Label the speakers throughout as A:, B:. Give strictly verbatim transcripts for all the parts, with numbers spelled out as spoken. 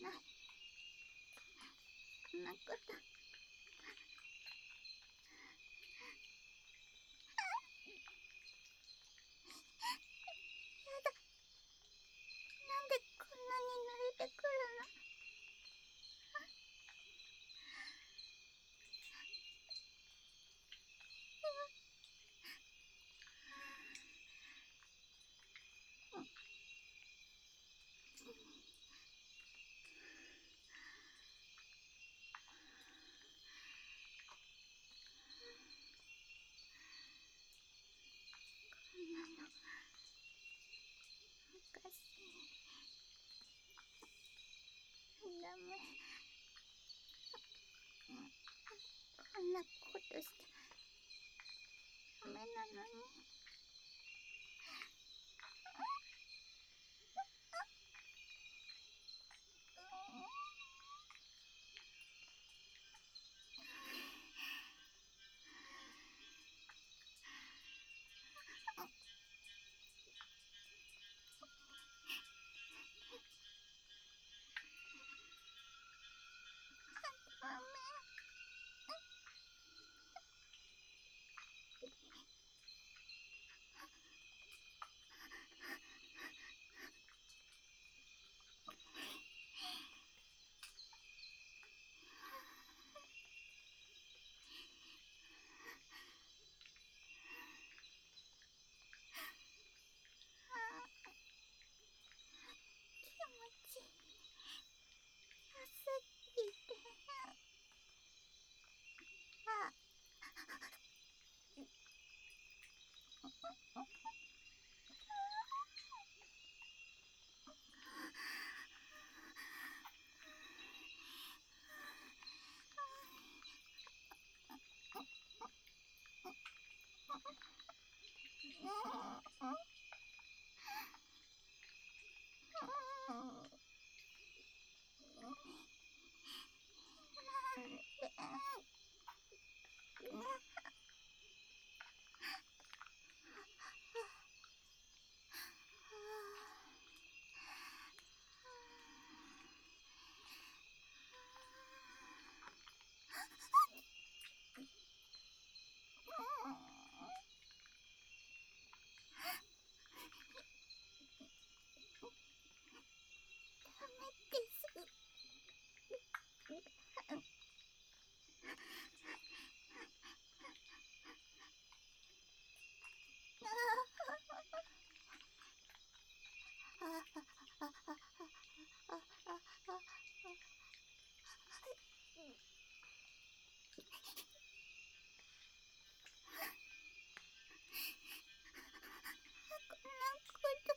A: ない。そんなこと。やだ。なんでこんなに濡れてくるの？こんなのおかしい。ダメ。こんなことしちゃダメなのに。ダメ。気持ちいい。暑いってあダメです。こんなこと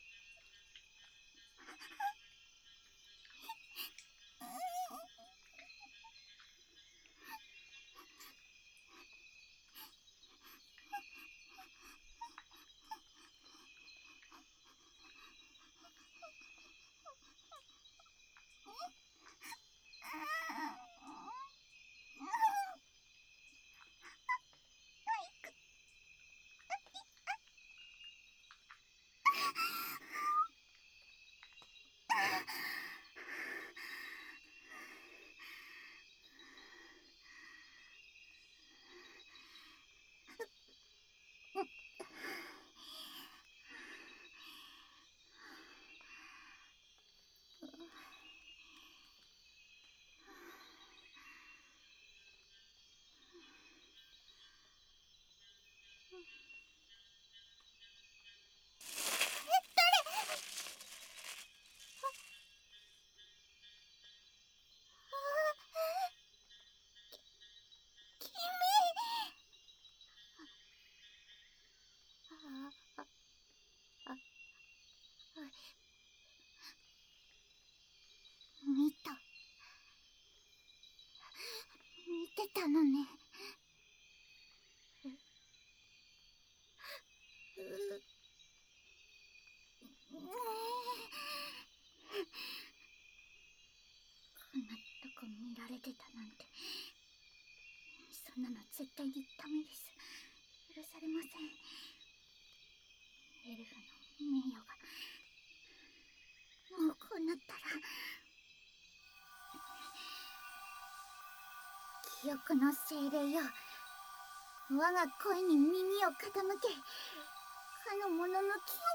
A: 見た。見てたのね。こんなとこ見られてたなんて。そんなの絶対にダメです。許されません。エルフの名誉がもうこうなったら記憶の精霊よ、我が声に耳を傾け、かの者の記憶を。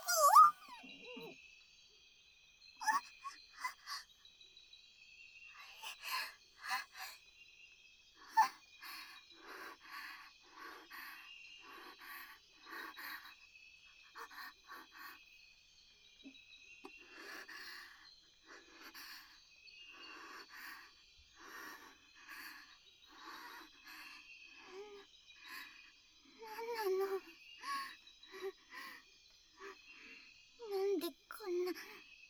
A: なんなの、なんでこんな、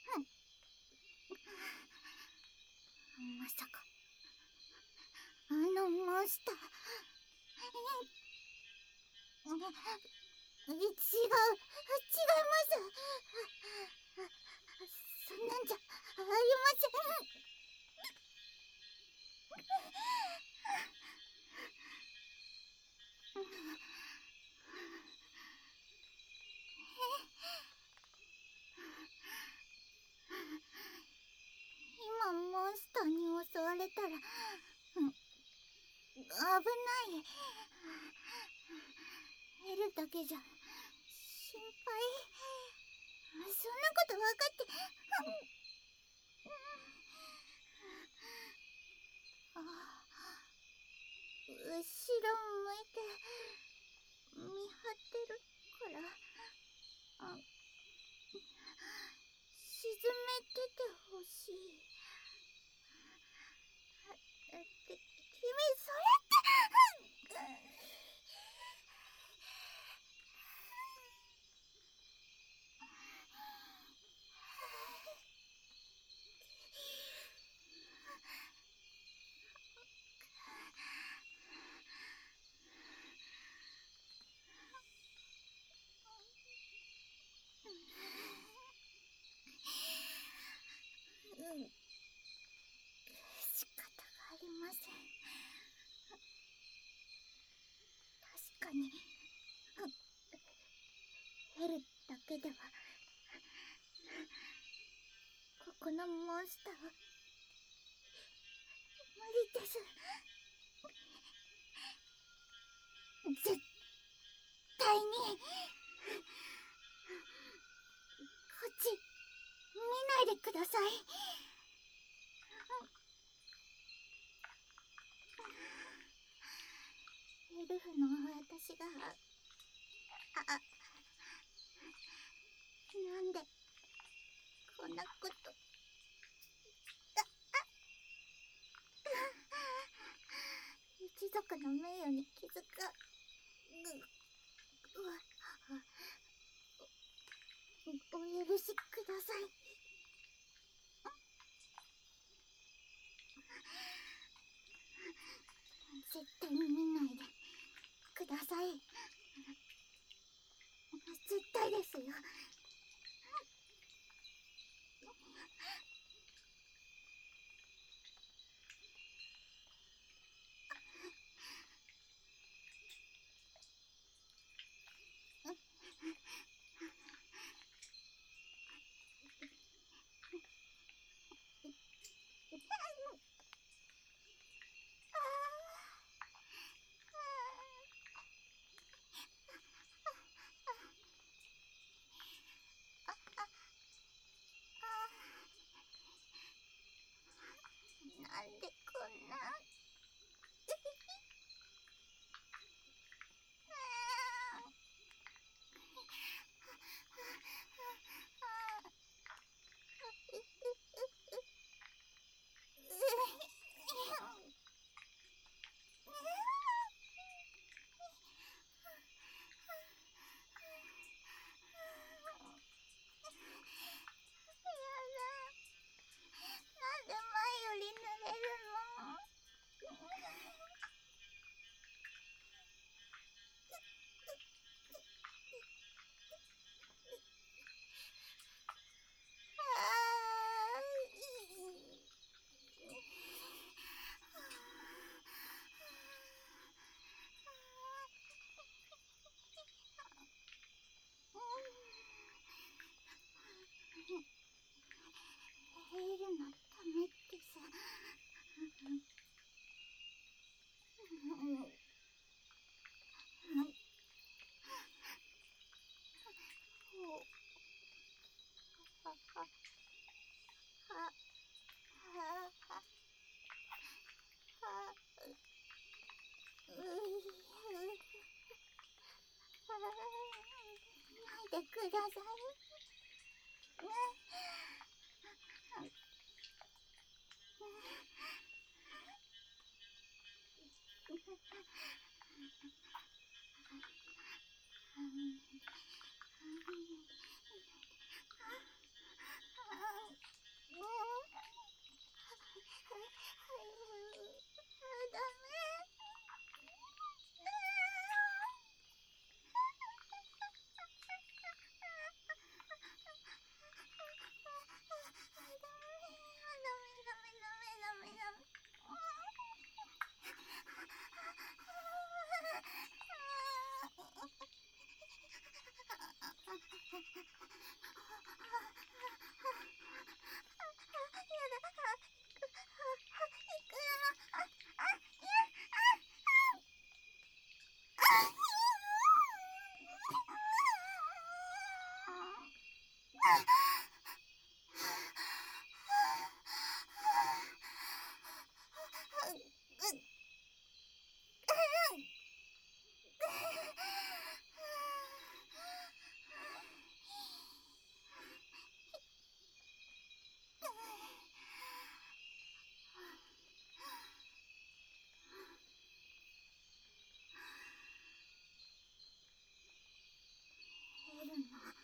A: まさかあのモンスター、違う、違います。そんなんじゃありません。今モンスターに襲われたら危ない。エルだけじゃ心配。そんなこと分かって。あ、後ろ向いて見張ってるから、あ、沈めててほしい。って、君それってうん、仕方がありません。確かにヘルだけではここのモンスターは無理です。絶対にこっち見ないでください。エルフの私が、あ、なんでこんなこと。一族の名誉に気づか、お許しください。絶対に見ないでください。絶対ですよ。 ないでください。エルナ、